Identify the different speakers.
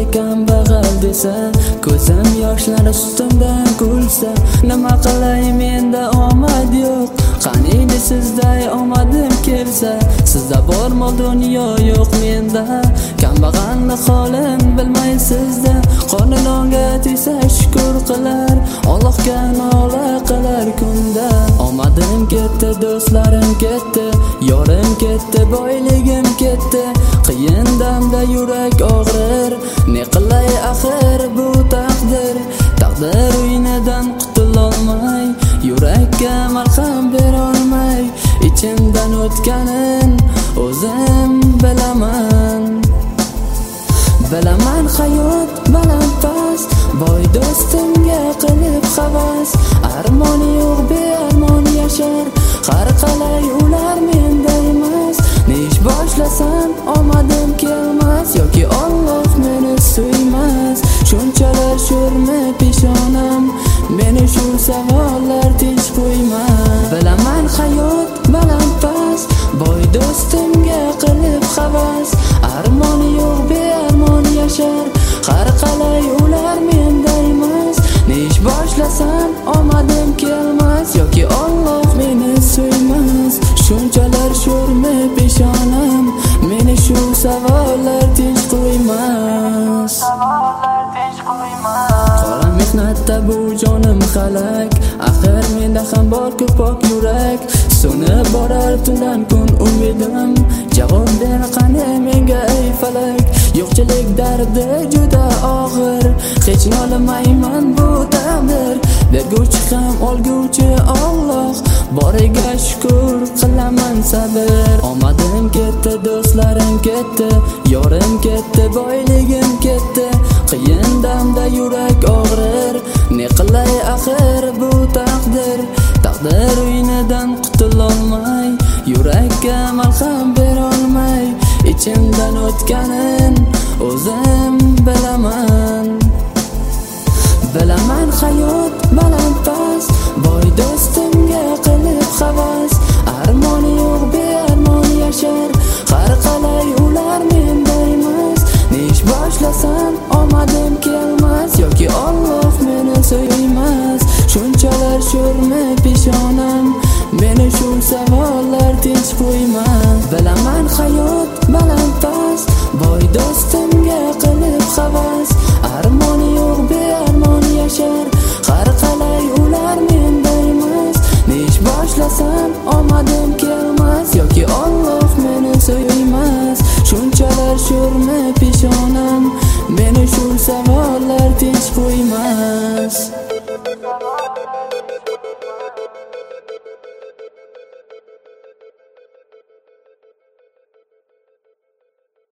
Speaker 1: kambag'al desa, ko'zim yoshlari ustimdan kulsa, nima qilay menda omad yo'q, qaniydi sizday omadim kelsa. Sizda bormi dunyo yo'q menda, kambag'allik holim bilmaysizda. Qonunga tegsa shukr qilar, Allohga nola qilar kunda. Omadim ketdi, do'stlarim ketdi, yorim ketdi, boyligim ketdi. Qiyin damda yurak og'rir, ne qilay axir bu taqdir. Taqdir o'yinidan qutulolmay, yurakka malham berolmay, ichimdan o'tganin o'zim bilaman. Bilaman hayot balandpast, boy do'stimga qilib havas. Armoni yo'q, bearmon yashar, har qalay ular menda emas. Ne ish boshlasam omadim kelmas, yoki Alloh meni suymas. Shunchalar sho'rmi peshonam, meni shu savollar tinch qo'ymas. Bilaman hayot balandpast, boy do'stimga qilib havas. Armoni yo'q, bearmon yashar, har qalay ular menda emas. Ne ish boshlasam omadim kelmas, yoki Alloh meni suymas. Shunchalar sho'rmi peshonam, meni shu savollar tinch qo'ymas. Qora mehnatda bu jonim halak, axir menda ham bor ko'pok yurak. So'nib borar tundan kun umidim, javob ber qani menga ey falak. Yo'qchilik dardi juda og'ir, hech nolimayman bu taqdir. Berguvchi ham olguvchi Alloh, boriga shukr qilaman sabr. Omadim ketdi, do'stlarim ketdi, yorim ketdi, boyligim ketdi. Qiyin damda yurak og'rir, ne qilay axir bu taqdir. Taqdir o'yinidan qutulolmay, yurakka malham berolmay, ichimdan o'tganin o'zim bilaman. Bilaman hayot balandpast, boy do'stimga qilib havas. Armoni yo'q, bearmon yashar, har qalay ular menda emas. Ne ish boshlasam omadim kelmas, yoki Alloh meni suymas. Shunchalar sho'rmi peshonam, meni shu savollar tinch qo'ymas. Bilaman hayot balandpast, boy do'stimga qilib havas. Armoni yo'q, bearmon yashar, har qalay ular menda emas. Ne ish boshlasam omadim kelmas, yoki Alloh meni suymas. Shunchalar sho'rmi peshonam, meni shu savollar tinch qo'ymas.